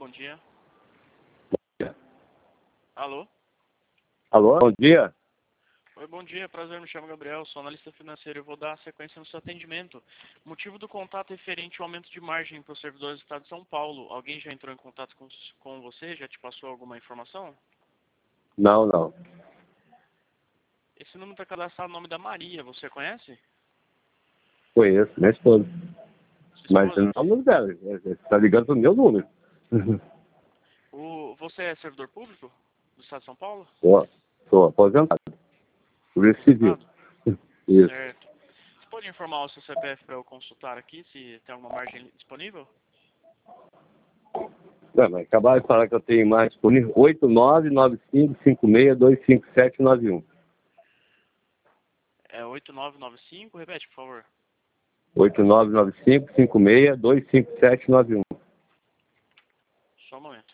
bom dia. Alô? Alô, bom dia. Oi, bom dia, prazer, me chamo Gabriel, sou analista financeiro e vou dar sequência no seu atendimento. Motivo do contato é referente ao aumento de margem para os servidores do Estado de São Paulo. Alguém já entrou em contato com você? Já te passou alguma informação? Não. Esse número está cadastrado no nome da Maria, você conhece? Conheço, minha esposa. Sua Mas esposa? não é o número dela. Você está ligando para o meu número. Você é servidor público do Estado de São Paulo? Sou aposentado. Polícia Civil. Aposentado? Isso. Certo. Você pode informar o seu CPF para eu consultar aqui, se tem alguma margem disponível? Não, mas acabaram de falar que eu tenho mais disponível. 8995562571. É 8995, repete, por favor. 8995562571. Só um momento.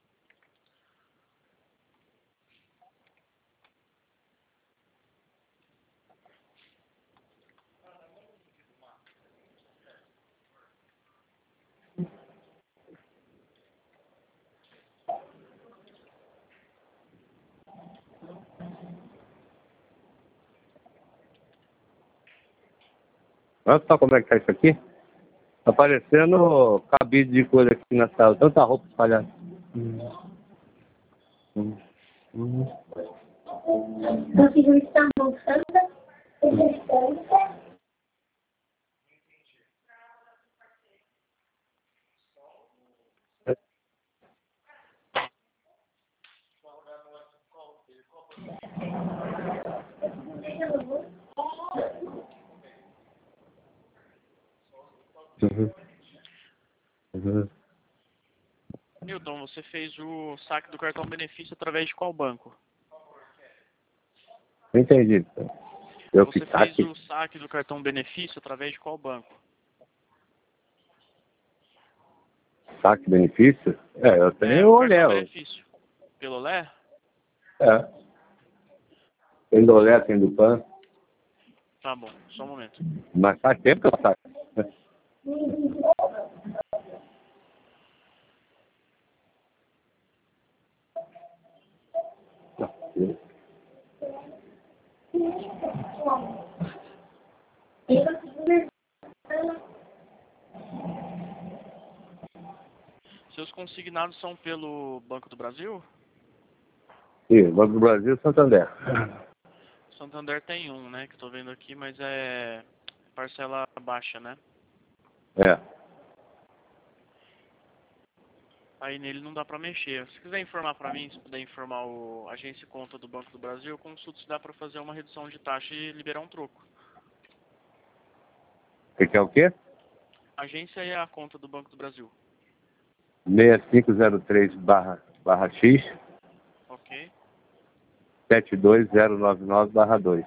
Olha só como é que tá isso aqui. Tá parecendo cabide de coisa aqui na sala. Tanta roupa espalhada. Conseguiu estar mostrando Newton, você fez o saque do cartão benefício através de qual banco? Não entendi. Eu Você fiz fez saque. o saque do cartão benefício através de qual banco? Saque benefício? Eu É, tenho o o cartão Olé. benefício. Pelo Lé? Tem do Olé, tem do PAN. Tá bom, só um momento. Mas faz tempo que eu saco. Seus consignados são pelo Banco do Brasil? Sim, Banco do Brasil, Santander. Santander tem um, né, que estou vendo aqui, mas é parcela baixa, né? Aí nele não dá pra mexer. Se quiser informar pra mim, se puder informar o agência e conta do Banco do Brasil, eu consulto se dá pra fazer uma redução de taxa e liberar um troco. Você quer o quê? Agência é a conta do Banco do Brasil. 6503/X Ok? 72099/2.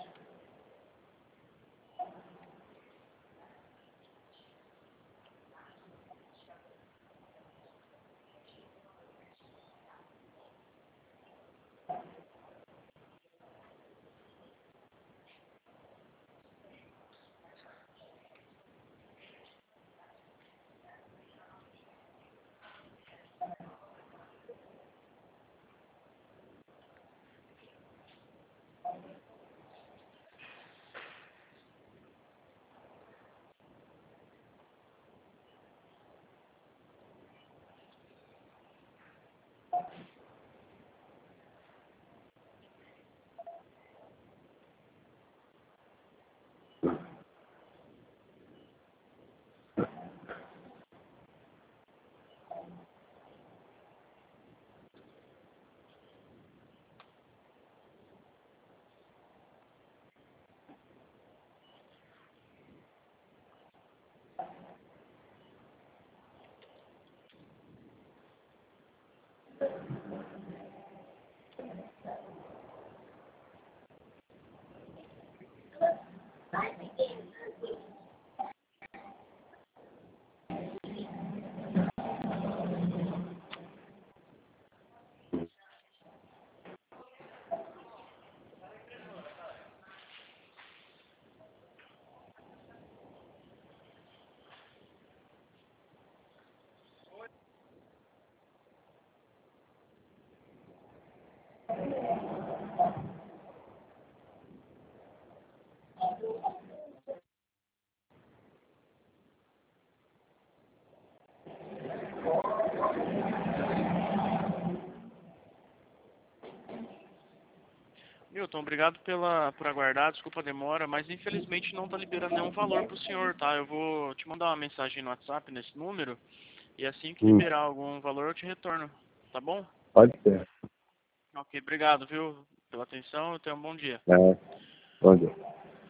Elton, obrigado por aguardar, desculpa a demora, mas infelizmente não está liberando nenhum valor para o senhor, tá? Eu vou te mandar uma mensagem no WhatsApp nesse número e assim que liberar algum valor eu te retorno, tá bom? Pode ser. Ok, obrigado, viu, pela atenção e tenha um bom dia. É, bom dia.